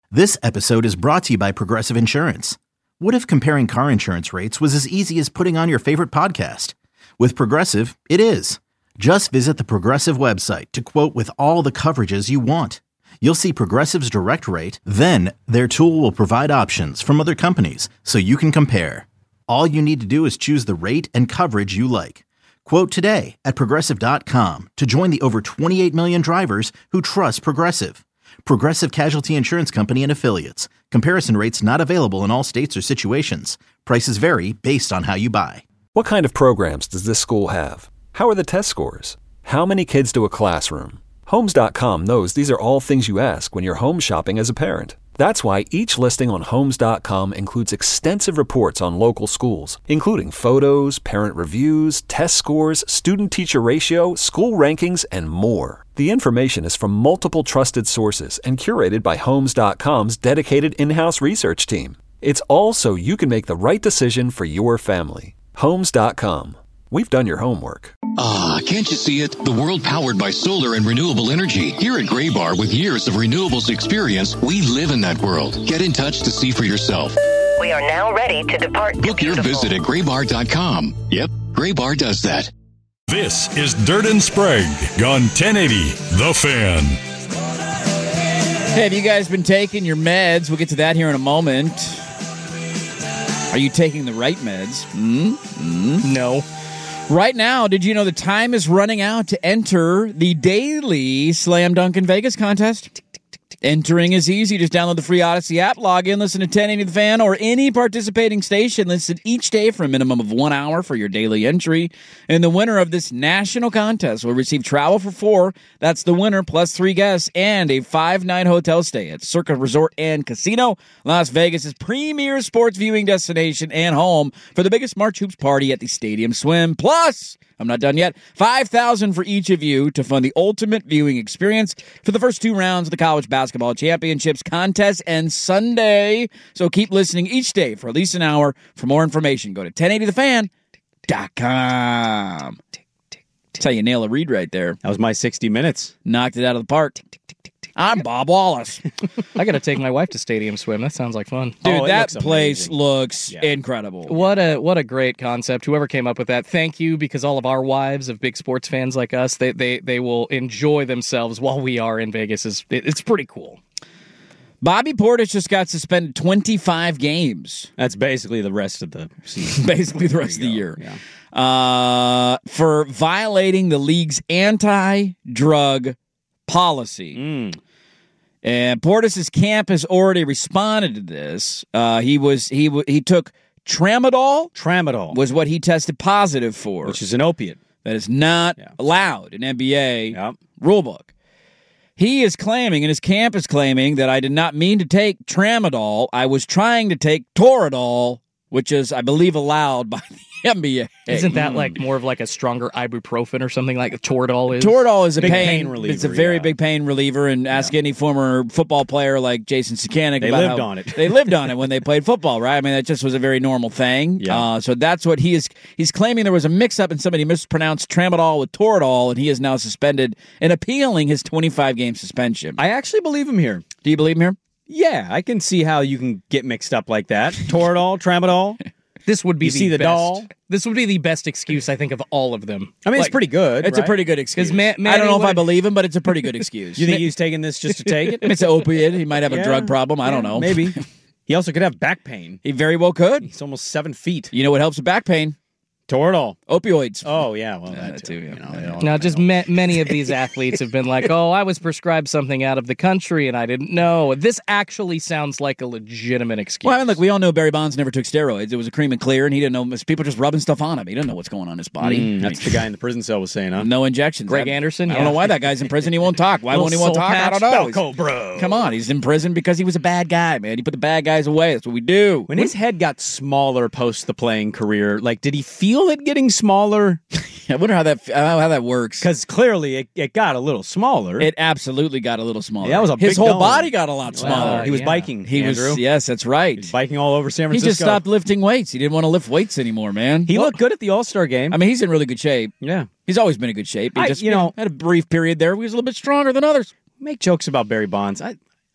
This episode is brought to you by Progressive Insurance. What if comparing car insurance rates was as easy as putting on your favorite podcast? With Progressive, it is. Just visit the Progressive website to quote with all the coverages you want. You'll see Progressive's direct rate, then their tool will provide options from other companies so you can compare. All you need to do is choose the rate and coverage you like. Quote today at Progressive.com to join the over 28 million drivers who trust Progressive. Progressive Casualty Insurance Company and Affiliates. Comparison rates not available in all states or situations. Prices vary based on how you buy. What kind of programs does this school have? How are the test scores? How many kids do a classroom? Homes.com knows these are all things you ask when you're home shopping as a parent. That's why each listing on Homes.com includes extensive reports on local schools, including photos, parent reviews, test scores, student-teacher ratio, school rankings, and more. The information is from multiple trusted sources and curated by Homes.com's dedicated in-house research team. It's all so you can make the right decision for your family. Homes.com. We've done your homework. Can't you see it? The world powered by solar and renewable energy. Here at Graybar, with years of renewables experience, we live in that world. Get in touch to see for yourself. We are now ready to depart. Book your visit at graybar.com. Yep, Graybar does that. This is Dirt and Sprague on 1080 The Fan. Hey, have you guys been taking your meds? We'll get to that here in a moment. Are you taking the right meds? No. Right now, did you know the time is running out to enter the daily Slam Dunk in Vegas contest? Entering is easy. Just download the free Odyssey app, log in, listen to 1080 The Fan, or any participating station. Listen each day for a minimum of 1 hour for your daily entry. And the winner of this national contest will receive travel for 4. That's the winner, plus 3 guests, and a 5-night hotel stay at Circa Resort and Casino, Las Vegas' premier sports viewing destination and home for the biggest March Hoops party at the Stadium Swim. Plus, I'm not done yet, $5,000 for each of you to fund the ultimate viewing experience for the first 2 rounds of the College Basketball Championships contest and Sunday. So keep listening each day for at least an hour. For more information, go to 1080thefan.com. That's how you nail a read right there. That was my 60 minutes. Knocked it out of the park. I'm Bob Wallace. I got to take my wife to Stadium Swim. That sounds like fun. Dude, that place looks incredible. What a great concept. Whoever came up with that, thank you, because all of our wives of big sports fans like us, they will enjoy themselves while we are in Vegas. It's pretty cool. Bobby Portis just got suspended 25 games. That's basically the rest of the season. Basically the rest of the year. Yeah. For violating the league's anti-drug policy. And Portis' camp has already responded to this. He took tramadol was what he tested positive for, which is an opiate that is not allowed in NBA rulebook. He is claiming, and his camp is claiming, that I did not mean to take tramadol. I was trying to take Toradol, which is, I believe, allowed by the NBA. Isn't that like more of like a stronger ibuprofen or something like Toradol is? Toradol is a big pain reliever. It's a very big pain reliever, and ask any former football player like Jason Sakanik. They lived on it. They lived on it when they played football, right? I mean, that just was a very normal thing. Yeah. So that's what he's claiming there was a mix-up and somebody mispronounced tramadol with Toradol, and he is now suspended and appealing his 25-game suspension. I actually believe him here. Do you believe him here? Yeah, I can see how you can get mixed up like that. Toradol, tramadol. This would be the best. doll? This would be the best excuse, I think, of all of them. I mean, it's pretty good. It's a pretty good excuse. I don't know if I believe him, but it's a pretty good excuse. You think he's taking this just to take it? It's an opiate. He might have a drug problem. I don't know. Maybe. He also could have back pain. He very well could. He's almost 7 feet. You know what helps with back pain? Toradol. Opioids. Oh, yeah. Well, that too. You now, just many of these athletes have been like, oh, I was prescribed something out of the country and I didn't know. This actually sounds like a legitimate excuse. Well, I mean, look, we all know Barry Bonds never took steroids. It was a cream and clear, and he didn't know. People just rubbing stuff on him. He didn't know what's going on in his body. That's the guy in the prison cell was saying, huh? No injections. Greg Anderson? I don't know why that guy's in prison. He won't talk. Why won't he want to talk? I don't know. Belko, bro. Come on. He's in prison because he was a bad guy, man. He put the bad guys away. That's what we do. When his head got smaller post the playing career, like, did he feel it getting smaller? I wonder how that works. Because clearly it got a little smaller. It absolutely got a little smaller. Yeah, that was a His big whole dome. body got a lot smaller. He was biking, Andrew. Yes, that's right. He was biking all over San Francisco. He just stopped lifting weights. He didn't want to lift weights anymore, man. He looked good at the All-Star game. I mean, he's in really good shape. Yeah. He's always been in good shape. He just had had a brief period there where he was a little bit stronger than others. Make jokes about Barry Bonds.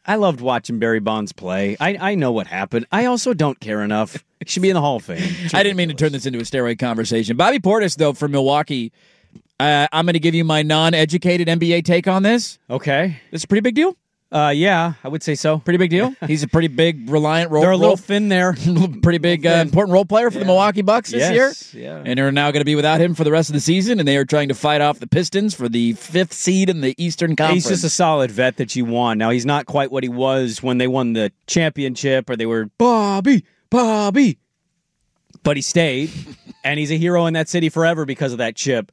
I loved watching Barry Bonds play. I know what happened. I also don't care enough. He should be in the Hall of Fame. I didn't mean to turn this into a steroid conversation. Bobby Portis, though, from Milwaukee, I'm going to give you my non-educated NBA take on this. Okay. This is a pretty big deal. Yeah, I would say so. Pretty big deal. He's a pretty big, reliant role. They're a little thin there. Pretty big, important role player for the Milwaukee Bucks this year. Yeah. And they're now going to be without him for the rest of the season, and they are trying to fight off the Pistons for the 5th seed in the Eastern Conference. He's just a solid vet that you want. Now, he's not quite what he was when they won the championship or they were Bobby. But he stayed, and he's a hero in that city forever because of that chip.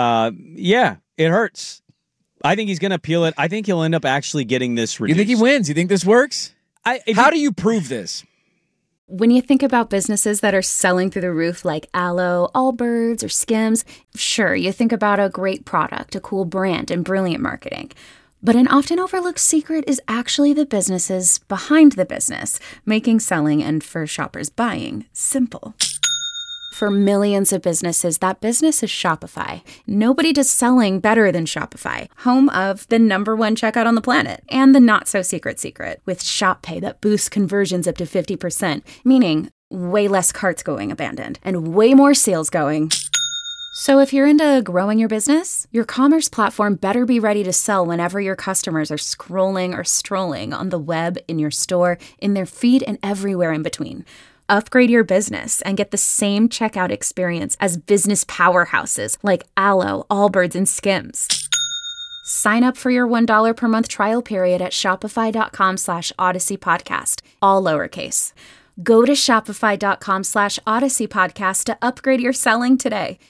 Yeah, it hurts. I think he's going to peel it. I think he'll end up actually getting this reduced. You think he wins? You think this works? How do you prove this? When you think about businesses that are selling through the roof like Aloe, Allbirds, or Skims, sure, you think about a great product, a cool brand, and brilliant marketing. But an often overlooked secret is actually the businesses behind the business, making selling and for shoppers buying simple. For millions of businesses, that business is Shopify. Nobody does selling better than Shopify, home of the #1 checkout on the planet and the not-so-secret secret with Shop Pay that boosts conversions up to 50%, meaning way less carts going abandoned and way more sales going. So if you're into growing your business, your commerce platform better be ready to sell whenever your customers are scrolling or strolling on the web, in your store, in their feed, and everywhere in between. Upgrade your business and get the same checkout experience as business powerhouses like Aloe, Allbirds, and Skims. Sign up for your $1 per month trial period at shopify.com/Odyssey Podcast, all lowercase. Go to shopify.com/Odyssey Podcast to upgrade your selling today.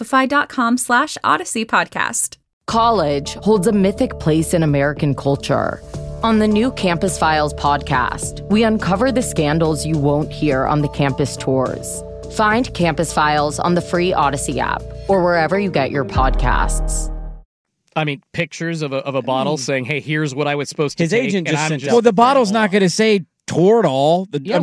Shopify.com/Odyssey Podcast. College holds a mythic place in American culture. On the new Campus Files podcast, we uncover the scandals you won't hear on the campus tours. Find Campus Files on the free Odyssey app or wherever you get your podcasts. I mean, pictures of a bottle saying, "Hey, here's what I was supposed to His take." agent just sent Well, the bottle's not going to say Toradol.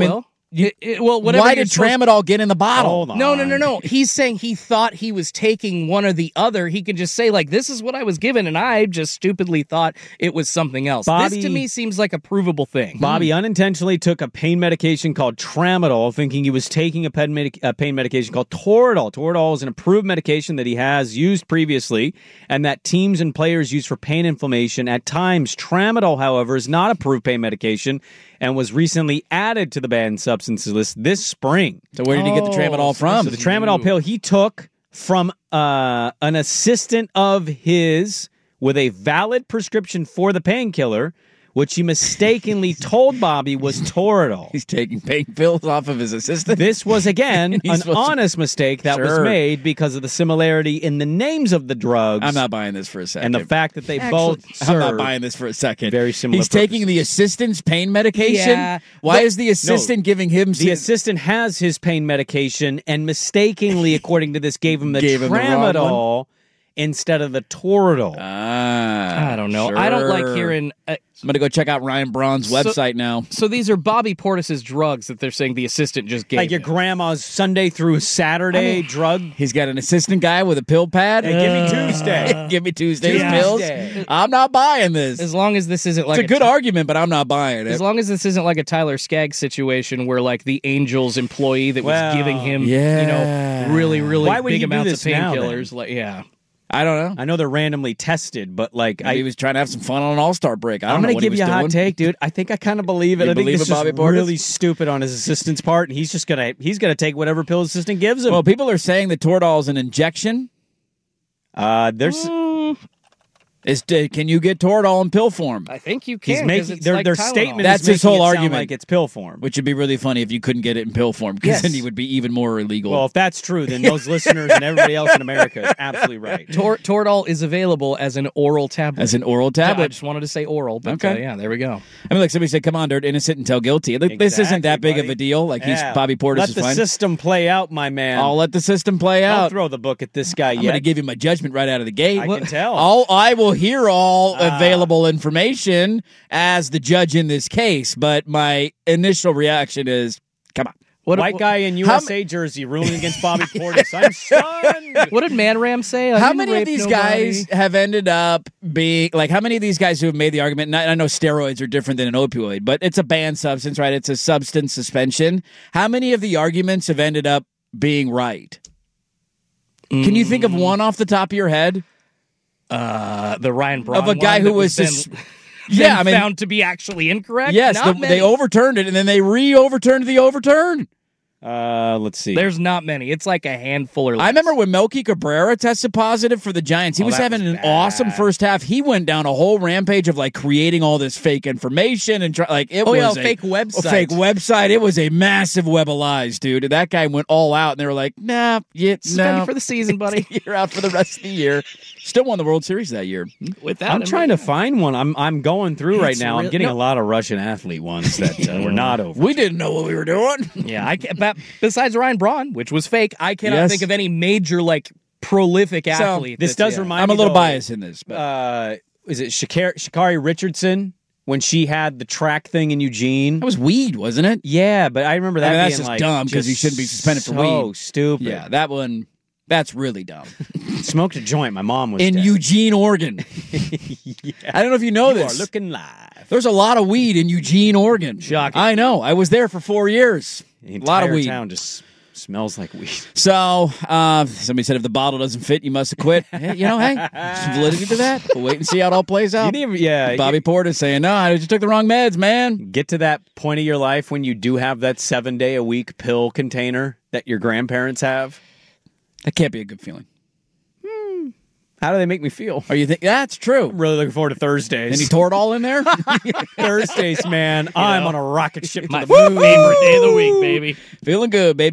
Why did Tramadol get in the bottle? Hold on. No. He's saying he thought he was taking one or the other. He could just say, like, this is what I was given, and I just stupidly thought it was something else. Bobby, this, to me, seems like a provable thing. Bobby unintentionally took a pain medication called Tramadol, thinking he was taking a pain medication called Toradol. Toradol is an approved medication that he has used previously, and that teams and players use for pain inflammation at times. Tramadol, however, is not approved pain medication and was recently added to the banned substances list this spring. So where did he get the Tramadol from? So the Tramadol pill he took from an assistant of his with a valid prescription for the painkiller, which he mistakenly told Bobby was Toradol. He's taking pain pills off of his assistant. This was, again, an honest mistake that was made because of the similarity in the names of the drugs. I'm not buying this for a second. And the fact that they both serve I'm not buying this for a second. Very similar He's taking the assistant's pain medication? Yeah. Why is the assistant giving him... The assistant has his pain medication and mistakenly, according to this, gave him the Tramadol instead of the Toradol. I don't know. Sure. I don't like hearing... I'm going to go check out Ryan Braun's website now. So these are Bobby Portis's drugs that they're saying the assistant just gave Like your him. grandma's Sunday through Saturday drug. He's got an assistant guy with a pill pad. Hey, give me Tuesday. Give me Tuesday's Tuesday. pills. I'm not buying this. As long as this isn't like It's a good argument, but I'm not buying it. As long as this isn't like a Tyler Skaggs situation where like the Angels employee that was giving him, really, really Why would big he do amounts this of now, painkillers. then? Like, yeah. I don't know. I know they're randomly tested, but like He was trying to have some fun on an All-Star break. I'm going to give you a hot take, dude. I think I kind of believe it. You I think believe this it, Bobby is Portis? really stupid on his assistant's part, and he's just he's gonna take whatever pill his assistant gives him. Well, people are saying that Toradol is an injection. There's Can you get Toradol in pill form? I think you can. he's 'cause making it's their like Tylenol. statement. That's is his making whole it sound argument. like it's pill form. Which would be really funny if you couldn't get it in pill form, because Yes. then he would be even more illegal. Well, if that's true, then those listeners and everybody else in America is absolutely right. Toradol is available as an oral tablet. As an oral Yeah, I tablet. just wanted to say oral, but Okay. yeah, there we go. I mean, like somebody said, come on, Dirt, innocent until guilty. Like, this isn't that Exactly, big of buddy. a deal. Like, he's Yeah. Bobby Portis Let is the fine. system play out, my man. I'll let the system play Don't out. throw the book at this guy I'm yet. going to give you my judgment right out of the gate. I can tell. I will hear all available information as the judge in this case, but my initial reaction is, come on. White guy in USA jersey ruling against Bobby Portis. I'm stunned. What did Man Ram say? How many of these guys have ended up being like? How many of these guys who have made the argument? And I know steroids are different than an opioid, but it's a banned substance, right? It's a substance suspension. How many of the arguments have ended up being right? Can you think of one off the top of your head? The Ryan Braun of a guy who was just found to be actually incorrect. Yes, they overturned it and then they re-overturned the overturn. Let's see. There's not many. It's like a handful or less. I remember when Melky Cabrera tested positive for the Giants. He was having an awesome first half. He went down a whole rampage of like creating all this fake information and it was a fake website. A fake website. It was a massive web of lies, dude. And that guy went all out, and they were like, "Nah, suspended for the season, buddy. You're out for the rest of the year." Still won the World Series that year. I'm trying to find one. I'm going through right now. I'm getting a lot of Russian athlete ones that were not over. We didn't know what we were doing. Yeah, I can't. But besides Ryan Braun, which was fake, I cannot think of any major prolific athlete. This does remind me. I'm a little biased in this. But. Is it Sha'Carri Richardson when she had the track thing in Eugene? That was weed, wasn't it? Yeah, but I remember that being that's just dumb because you shouldn't be suspended for weed. So stupid. Yeah, that one. That's really dumb. Smoked a joint. My mom was in dead. Eugene, Oregon. Yeah. I don't know if you know this. You are looking live. There's a lot of weed in Eugene, Oregon. Shocking. I know. I was there for 4 years. The a lot of weed. Town just smells like weed. So somebody said if the bottle doesn't fit, you must have quit. Hey, some validity to that. We'll wait and see how it all plays out. Bobby Portis saying, "No, I just took the wrong meds, man." Get to that point of your life when you do have that 7-day-a-week pill container that your grandparents have. That can't be a good feeling. How do they make me feel? Are you think that's true? I'm really looking forward to Thursdays. And he tore it all in there? Thursdays, man. I'm on a rocket ship to My the moon. favorite day of the week, baby. Feeling good, baby.